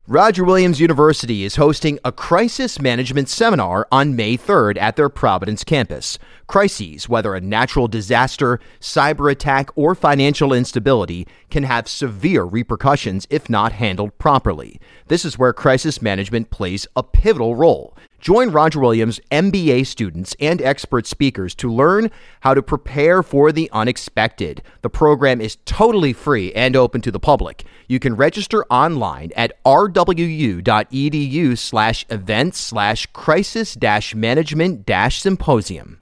Roger Williams University is hosting a crisis management seminar on May 3rd at their Providence campus. Crises, whether a natural disaster, cyber attack, or financial instability, can have severe repercussions if not handled properly. This is where crisis management plays a pivotal role. Join Roger Williams MBA students and expert speakers to learn how to prepare for the unexpected. The program is totally free and open to the public. You can register online at rwu.edu/events/crisis-management-symposium.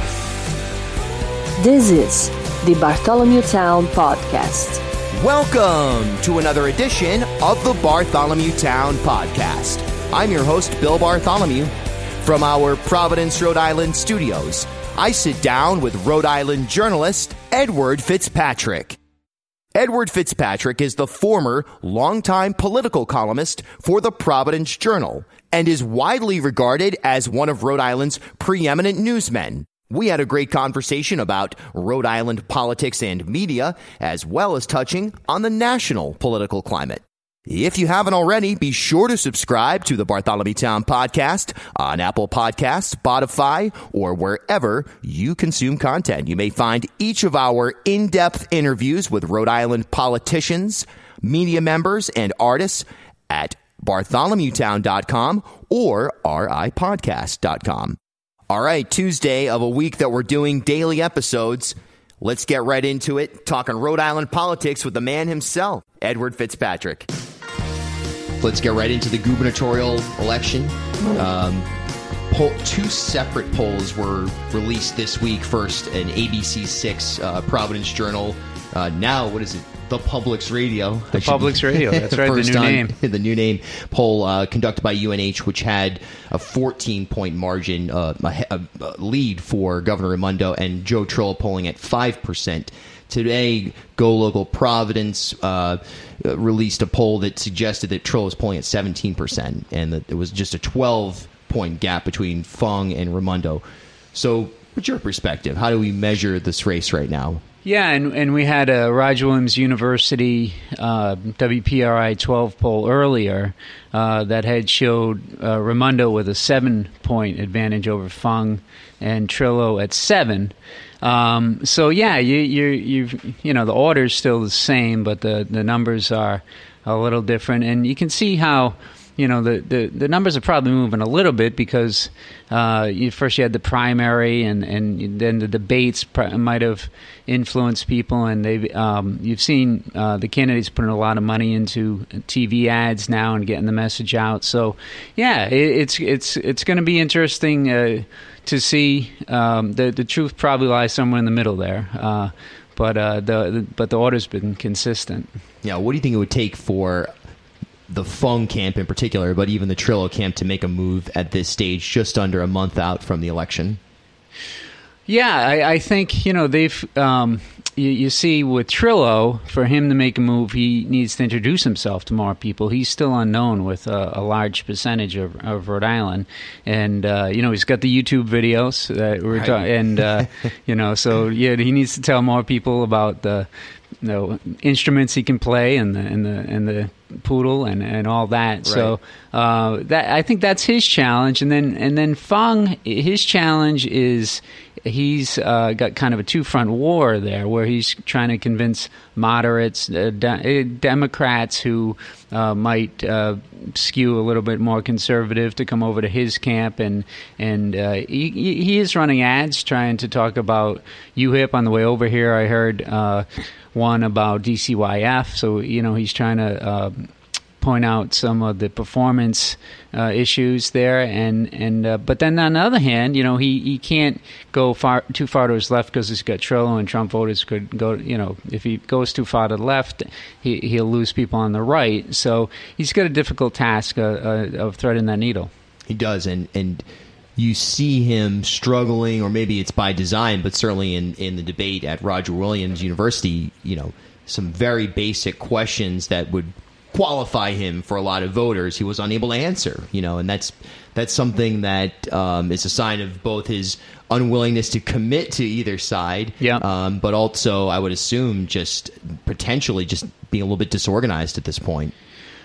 This is the Bartholomew Town Podcast. Welcome to another edition of the Bartholomew Town Podcast. I'm your host, Bill Bartholomew. From our Providence, Rhode Island studios, I sit down with Rhode Island journalist Edward Fitzpatrick. Edward Fitzpatrick is the former longtime political columnist for the Providence Journal and is widely regarded as one of Rhode Island's preeminent newsmen. We had a great conversation about Rhode Island politics and media, as well as touching on the national political climate. If you haven't already, be sure to subscribe to the Bartholomew Town Podcast on Apple Podcasts, Spotify, or wherever you consume content. You may find each of our in-depth interviews with Rhode Island politicians, media members, and artists at bartholomewtown.com or ripodcast.com. All right, Tuesday of a week that we're doing daily episodes. Let's get right into it, talking Rhode Island politics with the man himself, Edward Fitzpatrick. Let's get right into the gubernatorial election. Two separate polls were released this week. First, an ABC6 Providence Journal. Now, what is it? The Publix Radio. The Publix Radio. That's right. The new name. The new name poll conducted by UNH, which had a 14-point margin, a lead for Governor Raimondo, and Joe Trillo polling at 5%. Today, Go Local Providence released a poll that suggested that Trillo was polling at 17%, and that it was just a 12-point gap between Fung and Raimondo. So, what's your perspective? How do we measure this race right now? Yeah, and we had a Roger Williams University WPRI 12 poll earlier that had showed Raimondo with a 7-point advantage over Fung and Trillo at 7. So yeah, you know, the order's still the same, but the numbers are a little different, and you can see how, you know, the numbers are probably moving a little bit because first you had the primary, and then the debates might have influenced people, and you've seen the candidates putting a lot of money into TV ads now and getting the message out. So yeah, it's going to be interesting to see. The truth probably lies somewhere in the middle there, but the order's been consistent. Yeah, what do you think it would take for the Fung camp in particular, but even the Trillo camp, to make a move at this stage, just under a month out from the election? Yeah, I think, you know, they've you see with Trillo, for him to make a move, he needs to introduce himself to more people. He's still unknown with a large percentage of Rhode Island, and you know, he's got the YouTube videos that we're right. talking, and you know, so yeah, he needs to tell more people about the, you know, instruments he can play and the poodle and all that. Right. So that, I think that's his challenge, and then Fung, his challenge is he's got kind of a two-front war there, where he's trying to convince moderates, Democrats who might skew a little bit more conservative, to come over to his camp, and he is running ads trying to talk about UHIP on the way over here. I heard one about DCYF, so you know, he's trying to point out some of the performance issues there, and but then on the other hand, you know, he can't go too far to his left because he's got Trillo, and Trump voters could go, you know, if he goes too far to the left, he'll lose people on the right. So he's got a difficult task of threading that needle. He does, and you see him struggling, or maybe it's by design, but certainly in the debate at Roger Williams University, you know, some very basic questions that would qualify him for a lot of voters, he was unable to answer, you know, and that's something that is a sign of both his unwillingness to commit to either side, but also, I would assume, just potentially just being a little bit disorganized at this point.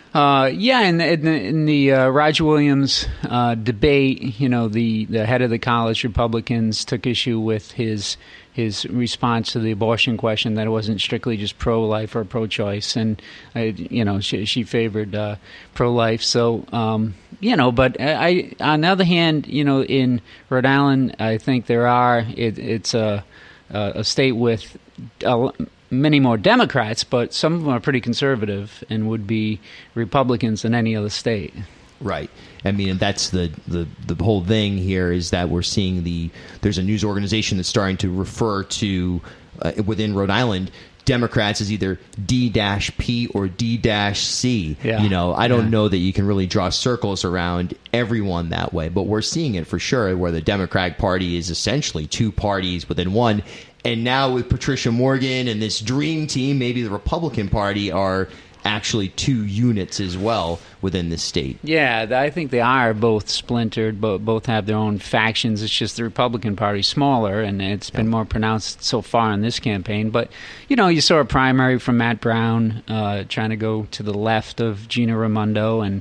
Yeah, in the Roger Williams debate, the head of the college Republicans took issue with his response to the abortion question, that it wasn't strictly just pro-life or pro-choice, and she favored pro-life. So but on the other hand, in Rhode Island, I think it's a state with many more Democrats, but some of them are pretty conservative and would be Republicans in any other state. Right. I mean, that's the whole thing here is that we're seeing there's a news organization that's starting to refer to, within Rhode Island, Democrats as either D-P or D-C. Yeah. I don't know that you can really draw circles around everyone that way, but we're seeing it for sure, where the Democratic Party is essentially two parties within one. And now with Patricia Morgan and this dream team, maybe the Republican Party are actually two units as well within this state. Yeah, I think they are both splintered, but both have their own factions. It's just the Republican Party smaller, and it's been more pronounced so far in this campaign. But, you saw a primary from Matt Brown trying to go to the left of Gina Raimondo, and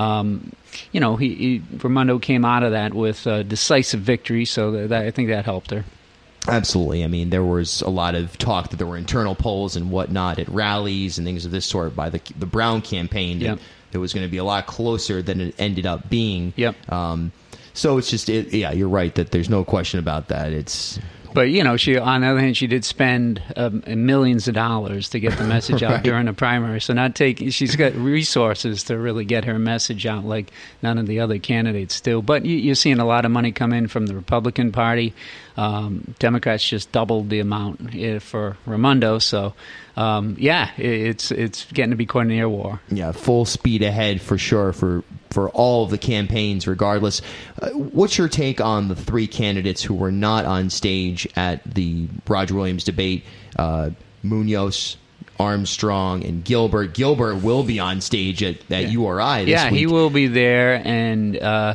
Raimondo came out of that with a decisive victory, so I think that helped her. Absolutely. I mean, there was a lot of talk that there were internal polls and whatnot at rallies and things of this sort by the Brown campaign that it was going to be a lot closer than it ended up being. Yep. So it's just, you're right that there's no question about that. But, she, on the other hand, she did spend millions of dollars to get the message out during the primary. So she's got resources to really get her message out like none of the other candidates do. But you're seeing a lot of money come in from the Republican Party. Democrats just doubled the amount for Raimondo. So, it's getting to be quite an air war. Yeah, full speed ahead for sure for all of the campaigns, regardless. What's your take on the three candidates who were not on stage at the Roger Williams debate? Munoz, Armstrong, and Gilbert. Gilbert will be on stage at URI this week. Yeah, he will be there, and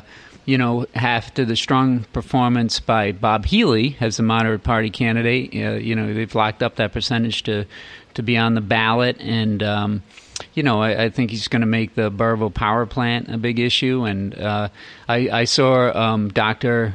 after the strong performance by Bob Healy as a moderate party candidate, they've locked up that percentage to be on the ballot, and I think he's going to make the Burrillville power plant a big issue. And I saw Dr.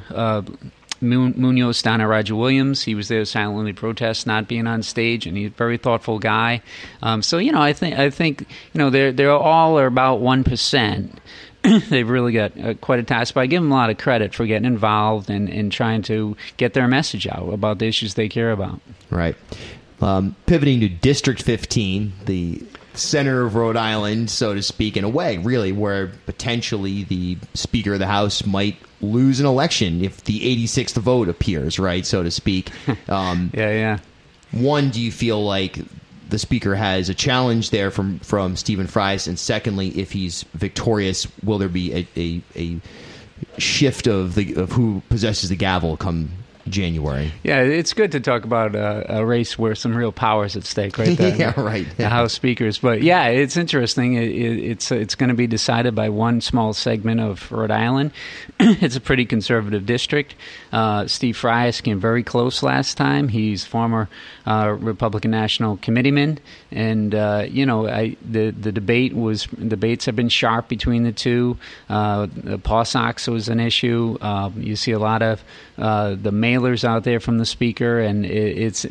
Munoz down at Roger Williams. He was there to silently protest not being on stage, and he's a very thoughtful guy. I think they're all about 1%. They've really got quite a task, but I give them a lot of credit for getting involved and trying to get their message out about the issues they care about. Right. Pivoting to District 15, the center of Rhode Island, so to speak, in a way, really, where potentially the Speaker of the House might lose an election if the 86th vote appears, right, so to speak. Yeah. One, do you feel like the Speaker has a challenge there from Stephen Frias? And secondly, if he's victorious, will there be a shift of who possesses the gavel come January? Yeah, it's good to talk about a race where some real power is at stake, right? The House speakers. But yeah, it's interesting. It's going to be decided by one small segment of Rhode Island. It's a pretty conservative district. Steve Frias came very close last time. He's former Republican National Committeeman, and the debates have been sharp between the two. The Paw Sox was an issue. You see a lot of the mailers out there from the Speaker, and that's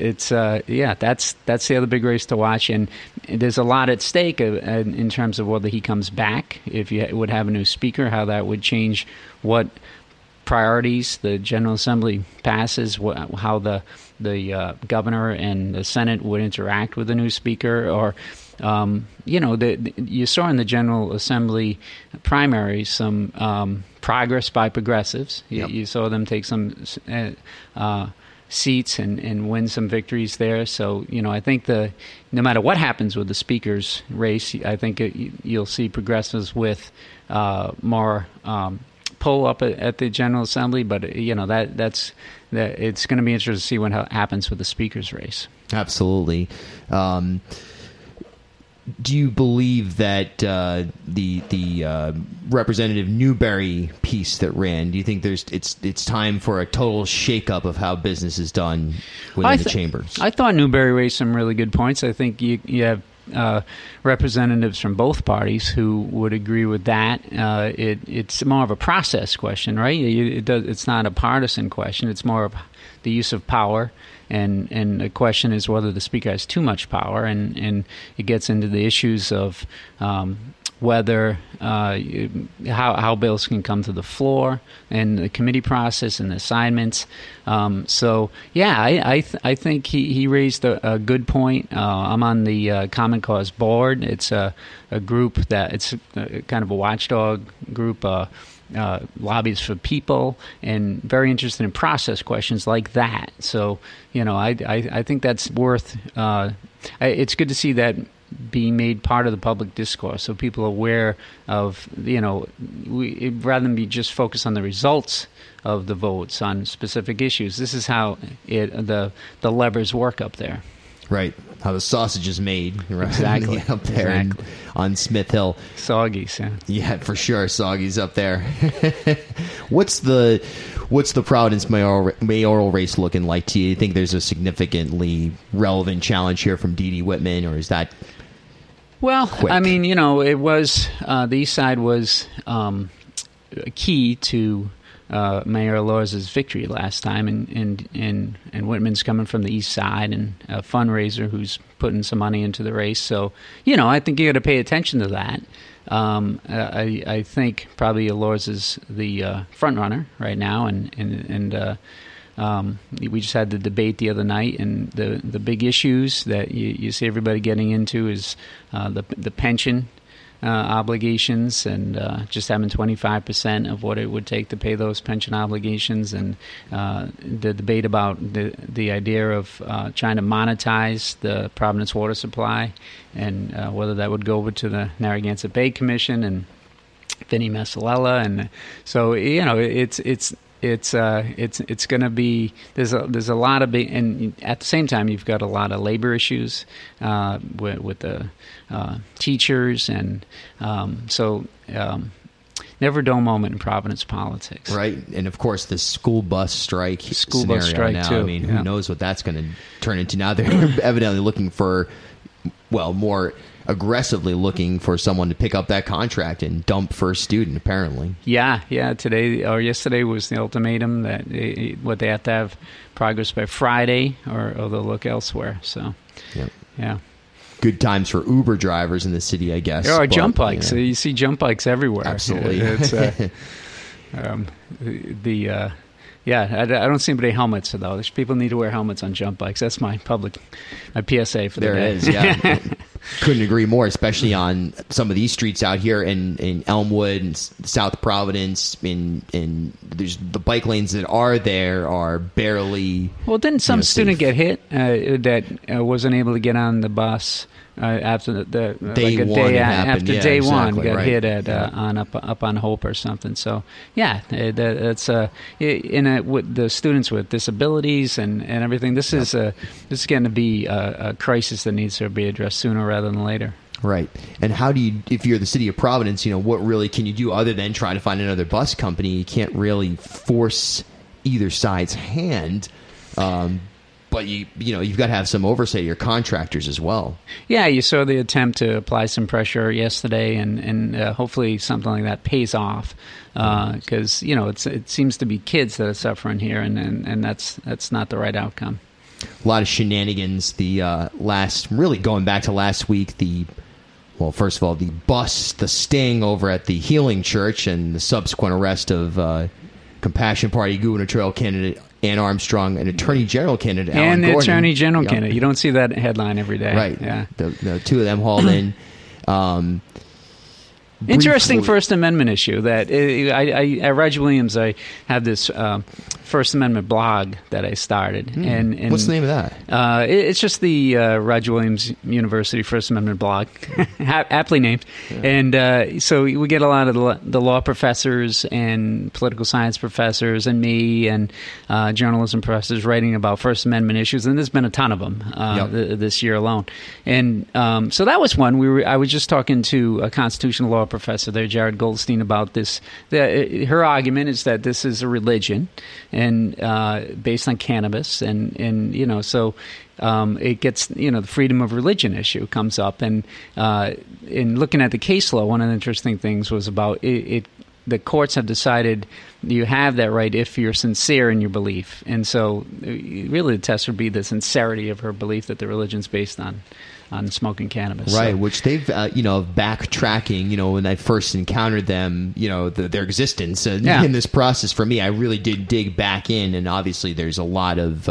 the other big race to watch. And there's a lot at stake in terms of whether he comes back, if you would have a new Speaker, how that would change what priorities the General Assembly passes, how the governor and the Senate would interact with the new Speaker, or you saw in the General Assembly primaries some progress by progressives. Yep. You saw them take some seats and win some victories there. So, I think no matter what happens with the Speaker's race, I think you'll see progressives with more pull up at the General Assembly. But, it's going to be interesting to see what happens with the Speaker's race. Absolutely. Do you believe that the Representative Newberry piece that ran? Do you think it's time for a total shakeup of how business is done within the chambers? I thought Newberry raised some really good points. I think you have representatives from both parties who would agree with that. It's more of a process question, right? It's not a partisan question. It's more of the use of power. And the question is whether the Speaker has too much power, and it gets into the issues of whether how bills can come to the floor and the committee process and the assignments. I think he raised a good point. I'm on the Common Cause board. It's a group that it's kind of a watchdog group. Lobbies for people, and very interested in process questions like that. So, I think that's worth. It's good to see that being made part of the public discourse, so people are aware of. Rather than be just focused on the results of the votes on specific issues. This is how the levers work up there. Right, how the sausage is made. Right? Exactly. Up there on Smith Hill. Soggy's, yeah. Yeah, for sure, Soggy's up there. What's the Providence mayoral race looking like to you? Do you think there's a significantly relevant challenge here from Dee Dee Whitman, or is that quick? I mean, it was the East Side was key to Mayor Lorz's victory last time, and Whitman's coming from the East Side, and a fundraiser who's putting some money into the race. So, I think you got to pay attention to that. I think probably Lorz is the front runner right now, and we just had the debate the other night, and the big issues that you see everybody getting into is the pension obligations, and just having 25% of what it would take to pay those pension obligations, and the debate about the idea of trying to monetize the Providence water supply, and whether that would go over to the Narragansett Bay Commission and Vinnie Messalella, and so it's going to be there's a lot of big, and at the same time you've got a lot of labor issues with the teachers, and never a dull moment in Providence politics. Right, and of course the school bus strike scenario now. Too. I mean, who knows what that's going to turn into? Now they're evidently looking for, more aggressively looking for someone to pick up that contract and dump first student, apparently. Yeah. Today or yesterday was the ultimatum that they have to have progress by Friday, or they'll look elsewhere. So, yeah. Good times for Uber drivers in the city, I guess. Or jump bikes. You see jump bikes everywhere. Absolutely. I don't see anybody helmets, though. There's people need to wear helmets on jump bikes. That's my PSA for the day. There it is, yeah. Couldn't agree more, especially on some of these streets out here in Elmwood and South Providence. And there's the bike lanes that are there are barely. Well, didn't some student get hit that wasn't able to get on the bus after day one? Day one, got hit at up on Hope or something. So that's with the students with disabilities and everything. This is going to be a crisis that needs to be addressed sooner rather than later. Right. And how do you, if you're the city of Providence, what really can you do other than try to find another bus company? You can't really force either side's hand. But you've got to have some oversight of your contractors as well. Yeah, you saw the attempt to apply some pressure yesterday, and hopefully something like that pays off. Because it seems to be kids that are suffering here, and that's not the right outcome. A lot of shenanigans. Going back to last week, first of all, the sting over at the Healing Church, and the subsequent arrest of Compassion Party gubernatorial candidate Ann Armstrong and Attorney General candidate Alan Gordon. And the Attorney General candidate. You don't see that headline every day. Right. Yeah. The two of them hauled in. Interesting First Amendment issue that at Roger Williams, I have this First Amendment blog that I started. And what's the name of that? It's just the Roger Williams University First Amendment blog, aptly named. Yeah. And so we get a lot of the law professors and political science professors and me and journalism professors writing about First Amendment issues, and there's been a ton of them this year alone. And so that was one. I was just talking to a constitutional law professor there, Jared Goldstein, about this. Her argument is that this is a religion, and based on cannabis, and so it gets, the freedom of religion issue comes up, and in looking at the case law, one of the interesting things was about it. The courts have decided you have that right if you're sincere in your belief, and so really the test would be the sincerity of her belief that the religion's based on smoking cannabis. Right, so. Which they've, backtracking, when I first encountered them, their existence in this process for me, I really did dig back in, and obviously there's a lot of,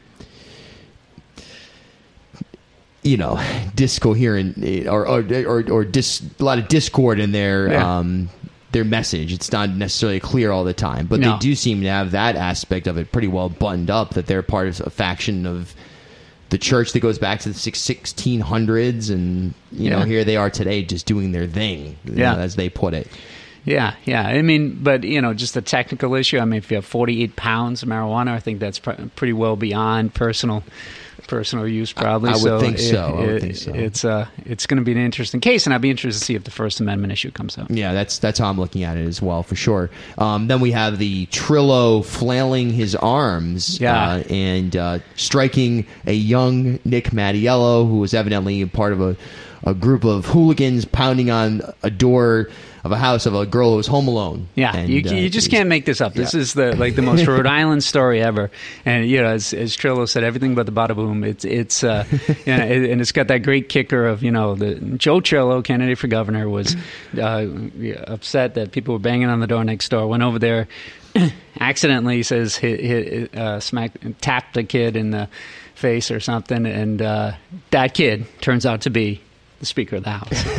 discoherent or a lot of discord in their message. It's not necessarily clear all the time, but they do seem to have that aspect of it pretty well buttoned up, that they're part of a faction of the church that goes back to the 1600s, and here they are today just doing their thing, as they put it. Yeah. I mean, but just a technical issue. I mean, if you have 48 pounds of marijuana, I think that's pretty well beyond personal use, probably. I would think so. It's going to be an interesting case, and I'd be interested to see if the First Amendment issue comes up. Yeah, that's how I'm looking at it as well, for sure. Then we have the Trillo flailing his arms and striking a young Nick Mattiello, who was evidently part of a group of hooligans pounding on a door of a house of a girl who was home alone. Yeah, and, you just can't make this up. This is the most Rhode Island story ever. And as Trillo said, everything but the bada boom. It's and it's got that great kicker of the Joe Trillo, candidate for governor, was upset that people were banging on the door next door. Went over there, accidentally says tapped a kid in the face or something, and that kid turns out to be the Speaker of the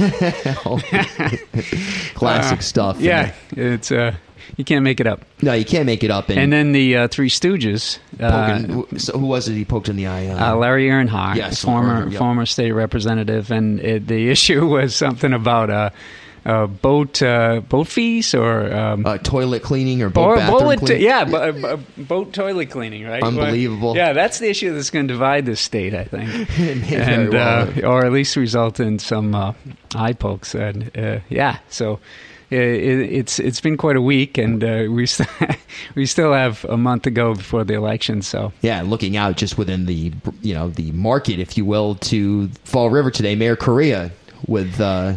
House. Classic stuff. Yeah, it's you can't make it up. No, you can't make it up. And then the Three Stooges. So who was it he poked in the eye? Larry Earnhardt, yes, former state representative, and the issue was something about boat fees or toilet cleaning or boat bathroom cleaning. Boat toilet cleaning, right? Unbelievable. Yeah, that's the issue that's going to divide this state, I think, and or at least result in some eye pokes. And so it's been quite a week, and we still have a month to go before the election. So looking out just within the the market, if you will, to Fall River today, Mayor Correa. With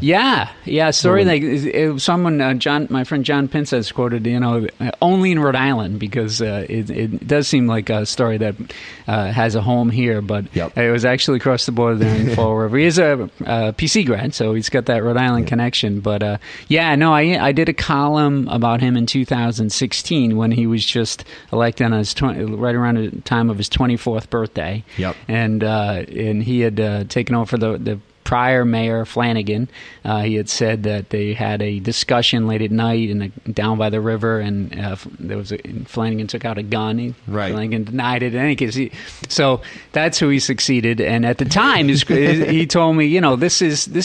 story like someone my friend John Pincez quoted only in Rhode Island, because it does seem like a story that has a home here, but it was actually across the border there in Fall River. He is a PC grad, so he's got that Rhode Island connection. But I did a column about him in 2016 when he was just elected on his right around the time of his 24th birthday. And he had taken over for the prior mayor, Flanagan. He had said that they had a discussion late at night down by the river, and Flanagan took out a gun. Flanagan denied it in any case. So that's who he succeeded. And at the time, he told me, this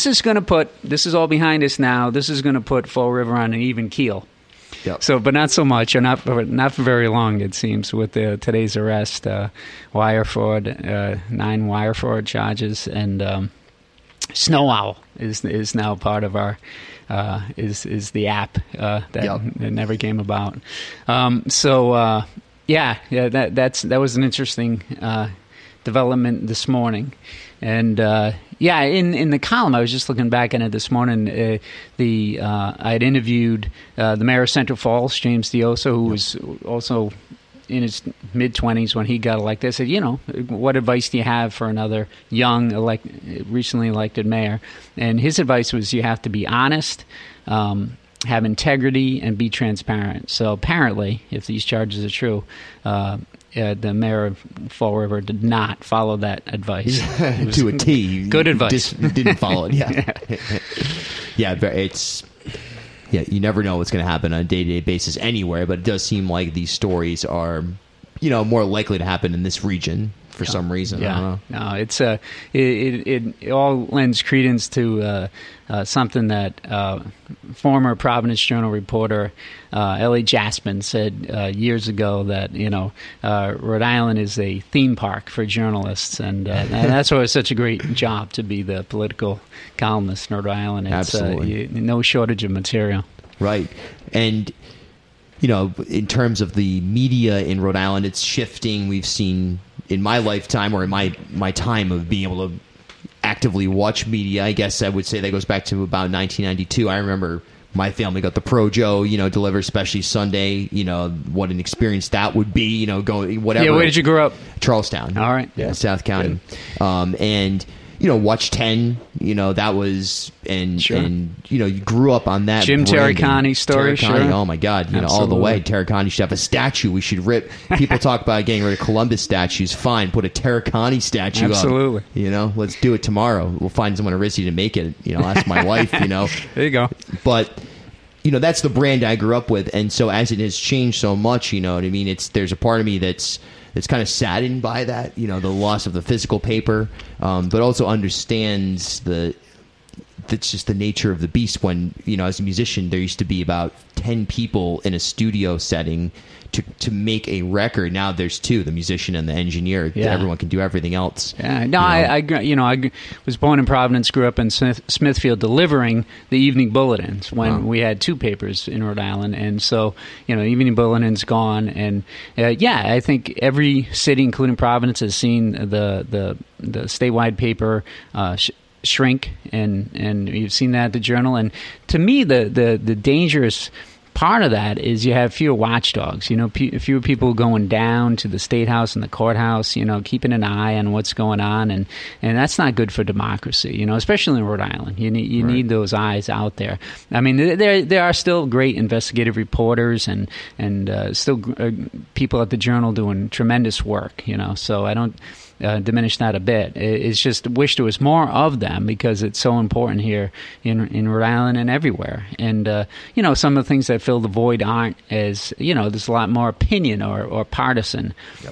is all behind us now. This is going to put Fall River on an even keel. So, but not so much, or not for very long, it seems, with today's arrest, wire fraud, 9 wire fraud charges, and Snow Owl is now part of our is the app that never came about. That was an interesting development this morning, and in the column I was just looking back at it this morning. I had interviewed the mayor of Central Falls, James Dioso, who was also in his mid-20s when he got elected. I said, what advice do you have for another young, recently elected mayor? And his advice was you have to be honest, have integrity, and be transparent. So apparently, if these charges are true, the mayor of Fall River did not follow that advice. To a T. Good advice. Didn't follow it, it's... Yeah, you never know what's going to happen on a day-to-day basis anywhere, but it does seem like these stories are, more likely to happen in this region for some reason. I don't know. No, it's it all lends credence to something that former Providence Journal reporter Ellie Jaspin said years ago, that Rhode Island is a theme park for journalists, and that's why it's such a great job to be the political columnist in Rhode Island. It's absolutely no shortage of material. Right, and in terms of the media in Rhode Island, it's shifting. We've seen in my lifetime, or in my time of being able to actively watch media, I guess I would say that goes back to about 1992. I remember my family got the Pro-Joe, delivered, especially Sunday. What an experience that would be. Going whatever. Yeah, where did you grow up? Charlestown. All right. Yeah, South County. And Watch 10. That was Sure. and you grew up on that. Jim branding. Terracani story. Terracani, Sure. oh my God, all the Absolutely. way. Terracani should have a statue. We should rip. People talk about getting rid of Columbus statues. Fine, put a Terracani statue Absolutely. up. Let's do it tomorrow. We'll find someone at RISD to make it. Ask my wife. There you go. But that's the brand I grew up with, and so as it has changed so much, you know what I mean. There's a part of me that's kind of saddened by that, the loss of the physical paper, but also understands that's just the nature of the beast. When as a musician, there used to be about 10 people in a studio setting to make a record. Now there's 2, the musician and the engineer. Yeah. Everyone can do everything else. Yeah, no, I was born in Providence, grew up in Smithfield, delivering the Evening Bulletins when we had 2 papers in Rhode Island, and so Evening Bulletin's gone, and I think every city, including Providence, has seen the statewide paper shrink, and you've seen that at the Journal, and to me the dangerous part of that is you have fewer watchdogs, fewer people going down to the State House and the courthouse, keeping an eye on what's going on, and that's not good for democracy, especially in Rhode Island. You need those eyes out there. I mean, there are still great investigative reporters and still people at the Journal doing tremendous work, so I don't diminish that a bit. It's just wish there was more of them, because it's so important here in Rhode Island and everywhere. And some of the things that fill the void aren't as there's a lot more opinion or partisan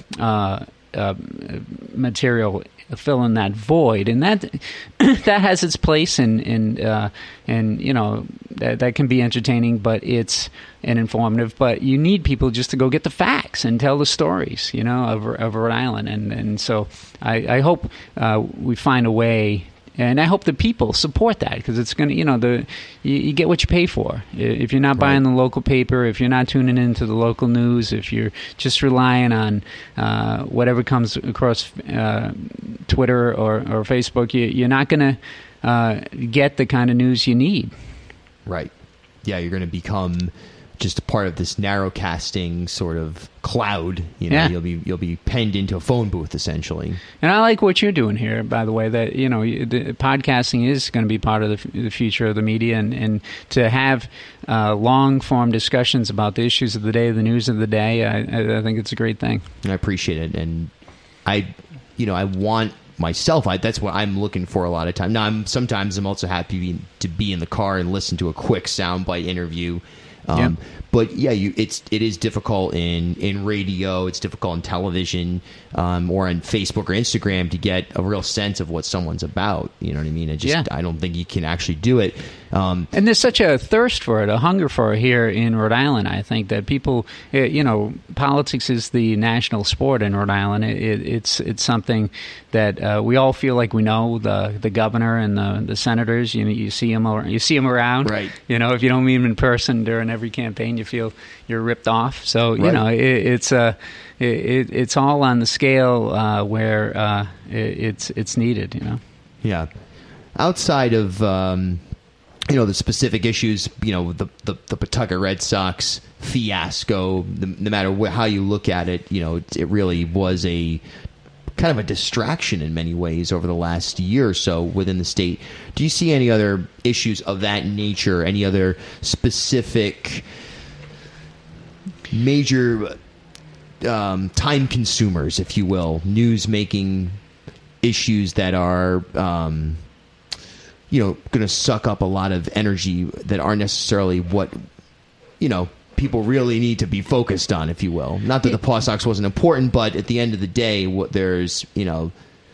material filling that void, and that has its place, and that can be entertaining, but it's and informative. But you need people just to go get the facts and tell the stories, of Rhode Island, and so I hope we find a way. And I hope the people support that, because it's going to, you get what you pay for. If you're not buying the local paper, if you're not tuning into the local news, if you're just relying on whatever comes across Twitter or Facebook, you're not going to get the kind of news you need. Right. Yeah, you're going to become just a part of this narrowcasting sort of cloud. You'll be penned into a phone booth essentially. And I like what you're doing here, by the way. That the podcasting is going to be part of the future of the media, and to have long form discussions about the issues of the day, the news of the day. I think it's a great thing. And I appreciate it, and I want myself. That's what I'm looking for a lot of time. Now, sometimes I'm also happy to be in the car and listen to a quick soundbite interview. But yeah, it is difficult in radio. It's difficult in television, or on Facebook or Instagram to get a real sense of what someone's about. You know what I mean? I don't think you can actually do it. And there's such a thirst for it, a hunger for it here in Rhode Island. I think that people, politics is the national sport in Rhode Island. It's something that we all feel like we know. The governor and the senators, you see them around. Right. If you don't meet them in person during every campaign, you feel you're ripped off. So it's all on the scale where it's needed. Yeah. Outside of the specific issues, the Pawtucket Red Sox fiasco, no matter how you look at it, it really was a kind of a distraction in many ways over the last year or so within the state. Do you see any other issues of that nature, any other specific major time consumers, if you will, news-making issues that are going to suck up a lot of energy that aren't necessarily what people really need to be focused on, if you will? Not that the Paw Sox wasn't important, but at the end of the day, there's Well,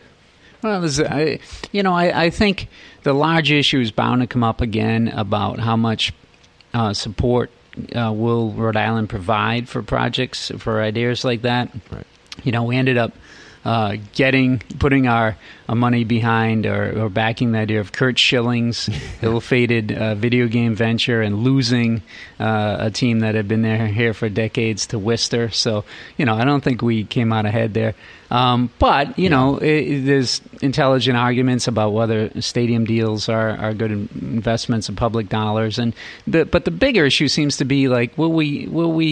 I think the large issue is bound to come up again about how much support will Rhode Island provide for projects, for ideas like that. Right. We ended up putting our money behind or backing the idea of Curt Schilling's ill-fated video game venture and losing a team that had been here for decades to Worcester. So, I don't think we came out ahead there. But, there's intelligent arguments about whether stadium deals are good investments of public dollars. But the bigger issue seems to be like, will we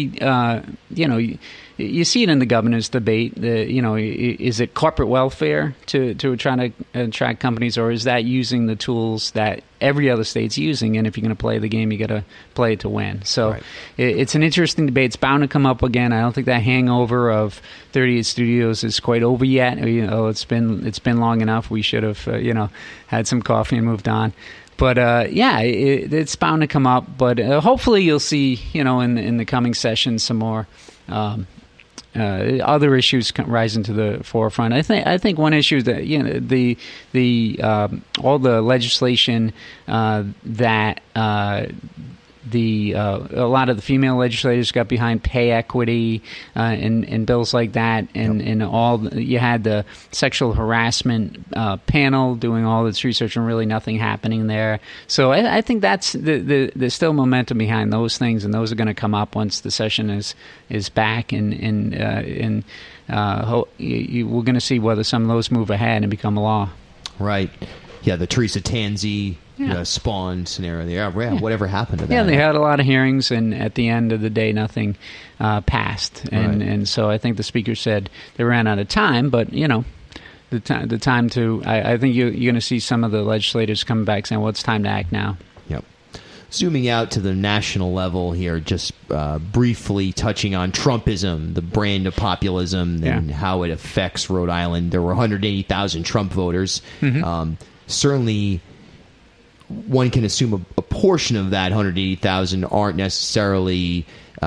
you see it in the governor's debate. Is it corporate welfare to try to attract companies, or is that using the tools that every other state's using? And if you're going to play the game, you got to play it to win. So right. It's an interesting debate. It's bound to come up again. I don't think that hangover of 38 Studios is quite over yet. It's been long enough. We should have had some coffee and moved on. But it's bound to come up. But hopefully you'll see in the coming session some more. Other issues rising to the forefront. I think one issue is that all the legislation that a lot of the female legislators got behind pay equity and bills like that, and you had the sexual harassment panel doing all this research and really nothing happening there. So I think that's there's still momentum behind those things, and those are going to come up once the session is back, and we're going to see whether some of those move ahead and become a law. Right. Yeah, the Teresa Tanzi spawn scenario. Yeah, whatever happened to that? Yeah, they had a lot of hearings, and at the end of the day, nothing passed. And so I think the speaker said they ran out of time, but the time to. I think you're going to see some of the legislators coming back saying, "Well, it's time to act now." Yep. Zooming out to the national level here, just briefly touching on Trumpism, the brand of populism, and how it affects Rhode Island. There were 180,000 Trump voters. Mm-hmm. Certainly, one can assume a portion of that 180,000 aren't necessarily,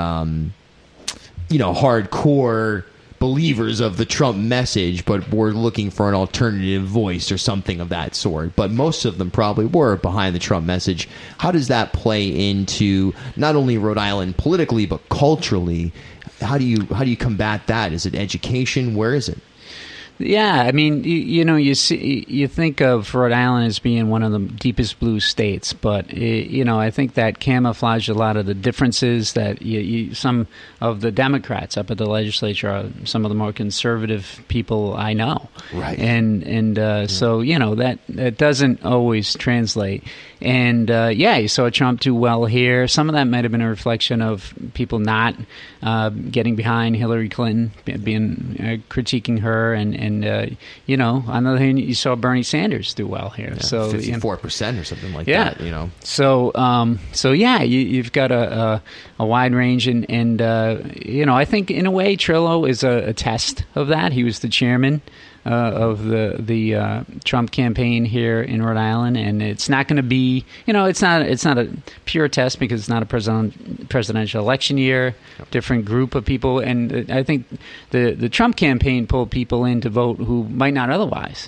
hardcore believers of the Trump message, but were looking for an alternative voice or something of that sort. But most of them probably were behind the Trump message. How does that play into not only Rhode Island politically, but culturally? How do you combat that? Is it education? Where is it? Yeah, I mean, you think of Rhode Island as being one of the deepest blue states, but I think that camouflaged a lot of the differences that some of the Democrats up at the legislature are some of the more conservative people I know, right? So that doesn't always translate. And you saw Trump do well here. Some of that might have been a reflection of people not getting behind Hillary Clinton, critiquing her, and on the other hand, you saw Bernie Sanders do well here. So 54% or something like that. So you've got a wide range, and I think in a way Trillo is a test of that. He was the chairman of the Trump campaign here in Rhode Island, and it's not going to be, it's not a pure test because it's not a presidential election year, different group of people, and I think the Trump campaign pulled people in to vote who might not otherwise,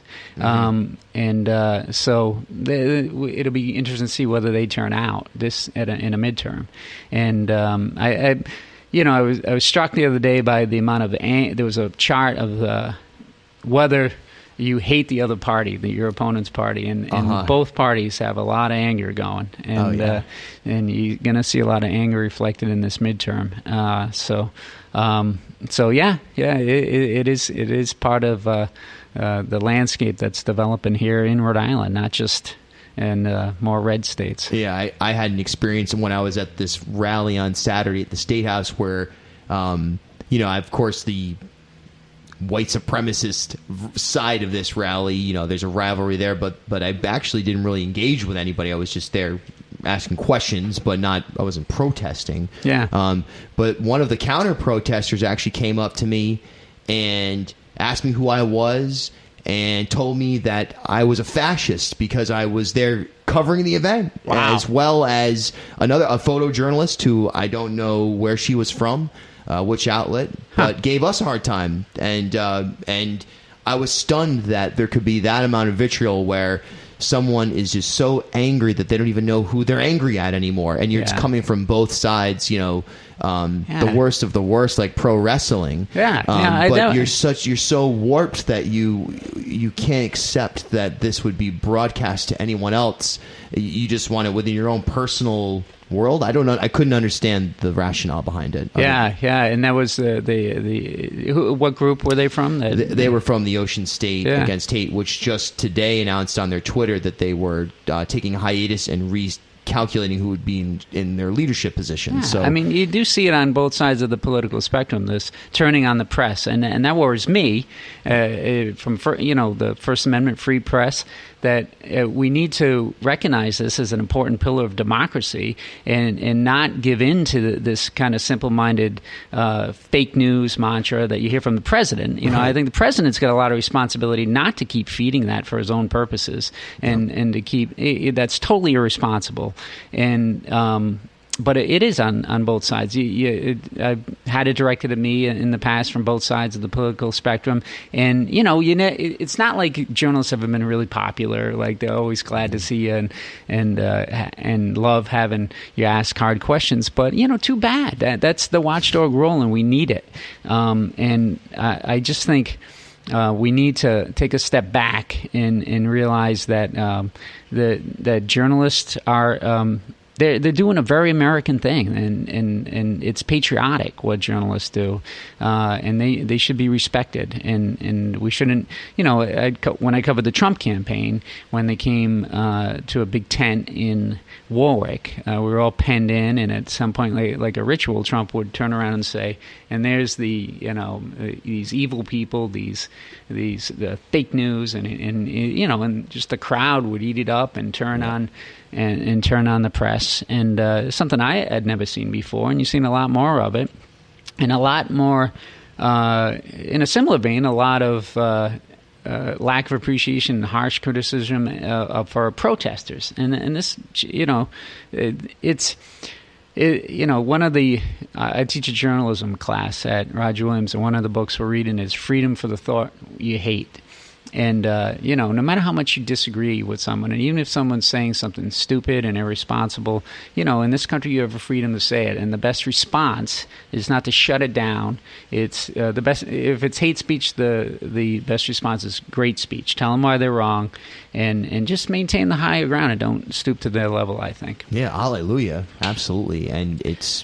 so it'll be interesting to see whether they turn out in a midterm, and I was struck the other day by the amount of there was a chart of whether you hate the other party, your opponent's party, and both parties have a lot of anger going, and you're going to see a lot of anger reflected in this midterm. It is part of the landscape that's developing here in Rhode Island, not just in more red states. Yeah, I had an experience when I was at this rally on Saturday at the State House where, of course, the white supremacist side of this rally, there's a rivalry there, but I actually didn't really engage with anybody. I was just there asking questions, but I wasn't protesting. Yeah. But one of the counter protesters actually came up to me and asked me who I was and told me that I was a fascist because I was there covering the event, as well as a photojournalist who I don't know where she was from, which outlet, but gave us a hard time. And I was stunned that there could be that amount of vitriol where someone is just so angry that they don't even know who they're angry at anymore, and it's coming from both sides, the worst of the worst, like pro wrestling. But you're so warped that you can't accept that this would be broadcast to anyone else. You just want it within your own personal world. I don't know. I couldn't understand the rationale behind it. And that was what group were they from? They were from the Ocean State Against Hate, which just today announced on their Twitter that they were taking a hiatus and calculating who would be in their leadership positions. So, I mean, you do see it on both sides of the political spectrum, this turning on the press, and that worries me from the First Amendment free press, that we need to recognize this as an important pillar of democracy and not give in to this kind of simple-minded fake news mantra that you hear from the president. I think the president's got a lot of responsibility not to keep feeding that for his own purposes and to keep that's totally irresponsible. And but it is on both sides. I've had it directed at me in the past from both sides of the political spectrum. And, it's not like journalists have been really popular. Like, they're always glad to see you and love having you ask hard questions. But, too bad. That's the watchdog role, and we need it. And I just think we need to take a step back and realize that that journalists are they're doing a very American thing, and it's patriotic what journalists do, and they should be respected, and we shouldn't. When I covered the Trump campaign, when they came to a big tent in Warwick, we were all penned in, and at some point, like a ritual, Trump would turn around and say, "And there's these evil people, these fake news," and just the crowd would eat it up and turn on. And turn on the press, and something I had never seen before, and you've seen a lot more of it, and a lot more, in a similar vein, a lot of lack of appreciation and harsh criticism for protesters, and this, one of the I teach a journalism class at Roger Williams, and one of the books we're reading is Freedom for the Thought You Hate. And, no matter how much you disagree with someone, and even if someone's saying something stupid and irresponsible, in this country you have a freedom to say it. And the best response is not to shut it down. It's the best. If it's hate speech, the best response is great speech. Tell them why they're wrong, and just maintain the higher ground and don't stoop to their level, I think. Yeah, hallelujah. Absolutely. And it's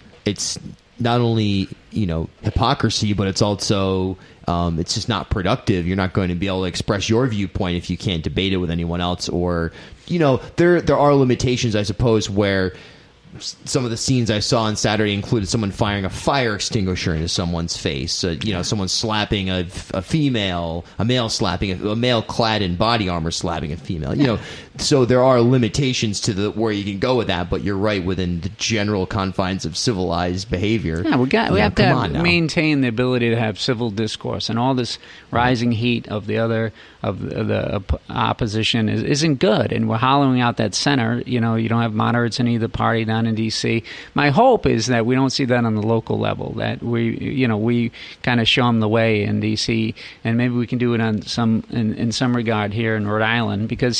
not only, hypocrisy, but it's also... it's just not productive. You're not going to be able to express your viewpoint if you can't debate it with anyone else. Or, there are limitations, I suppose, where some of the scenes I saw on Saturday included someone firing a fire extinguisher into someone's face. Someone slapping a female, a male slapping a male clad in body armor slapping a female. So there are limitations to where you can go with that. But you're right, within the general confines of civilized behavior. Yeah, we have to maintain the ability to have civil discourse, and all this rising heat of the opposition isn't good. And we're hollowing out that center. You don't have moderates in either party down in D.C. My hope is that we don't see that on the local level, that we kind of show them the way in D.C., and maybe we can do it on in some regard here in Rhode Island, because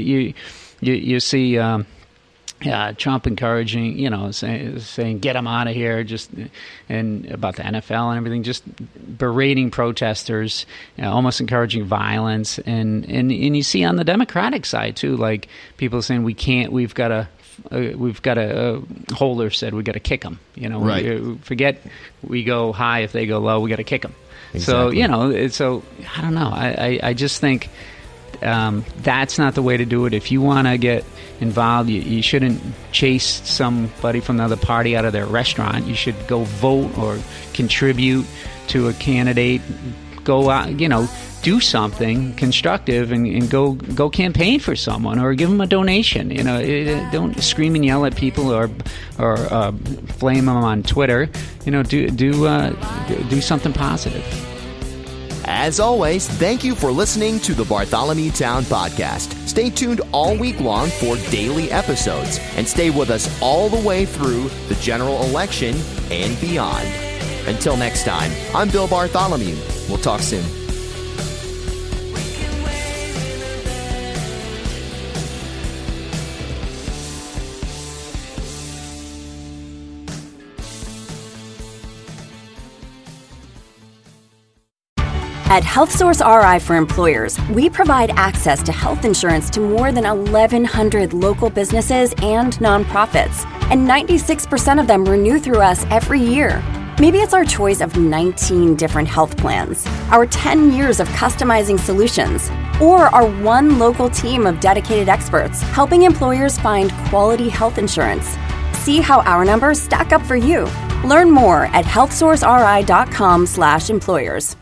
you see Trump encouraging, saying get him out of here, and about the NFL and everything, just berating protesters, almost encouraging violence, and you see on the Democratic side too, like people saying we've got to Holder said we got to kick them. Right. Forget we go high if they go low. We got to kick them. Exactly. So I don't know. I just think that's not the way to do it. If you want to get involved, you shouldn't chase somebody from the other party out of their restaurant. You should go vote or contribute to a candidate. Go out, do something constructive and go campaign for someone or give them a donation. Don't scream and yell at people or flame them on Twitter. Do something positive. As always, thank you for listening to the Bartholomew Town Podcast. Stay tuned all week long for daily episodes, and stay with us all the way through the general election and beyond. Until next time, I'm Bill Bartholomew. We'll talk soon. At HealthSource RI for Employers, we provide access to health insurance to more than 1,100 local businesses and nonprofits, and 96% of them renew through us every year. Maybe it's our choice of 19 different health plans, our 10 years of customizing solutions, or our one local team of dedicated experts helping employers find quality health insurance. See how our numbers stack up for you. Learn more at healthsourceri.com/employers.